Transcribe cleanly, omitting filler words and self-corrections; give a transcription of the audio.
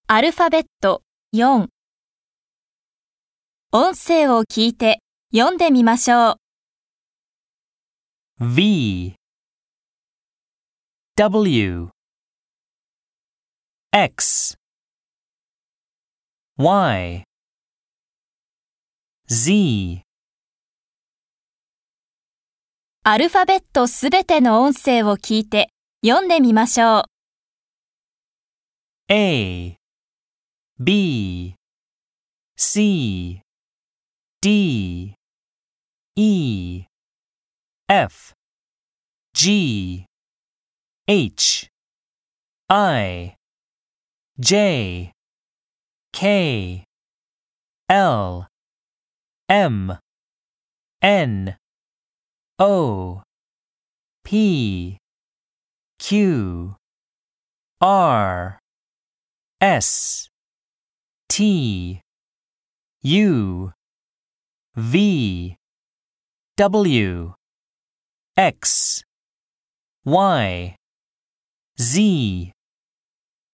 アルファベット4。音声を聞いて読んでみましょう。 V W X Y Z アルファベットすべての音声を聞いて読んでみましょう。 A B C D E F G H I J K L M N O P Q R S T U V W X Y Z